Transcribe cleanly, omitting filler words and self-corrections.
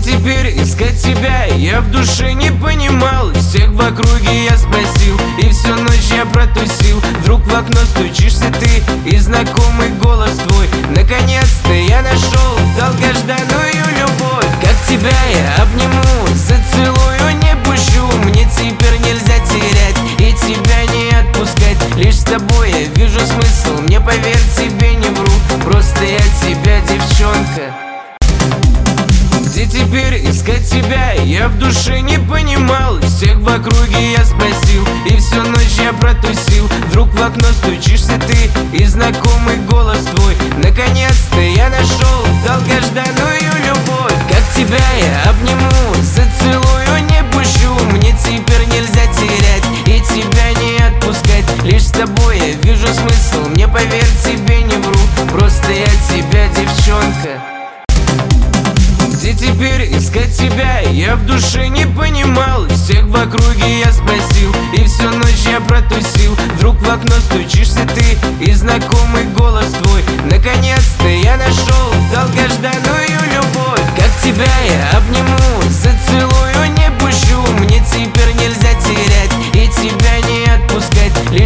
теперь искать тебя? Я в душе не понимал. Всех в округе я спросил, и всю ночь я протусил. Вдруг в окно стучишься ты, и знакомый голос твой. Наконец-то я нашел долгожданную любовь. Как тебя я обниму, зацелую, не пущу. Мне теперь нельзя терять и тебя не отпускать. Лишь с тобой я вижу смысл, мне поверь, тебе не вру. Просто я тебя, девчонка. Где теперь искать тебя? Я в душе не понимал. Всех в округе я спросил, и всю ночь я протусил. Вдруг в окно стучишься ты, и знакомый голос твой. Наконец-то я нашел долгожданную любовь. Как тебя я обниму, зацелую, не пущу. Мне теперь нельзя терять и тебя не отпускать. Лишь с тобой я вижу смысл, мне поверь, тебе не вру. Просто я тебя, девчонка. Где теперь искать тебя? Я в душе не понимал. Всех в округе я спросил, и всю ночь я протусил. Вдруг в окно стучишься ты, и знакомый голос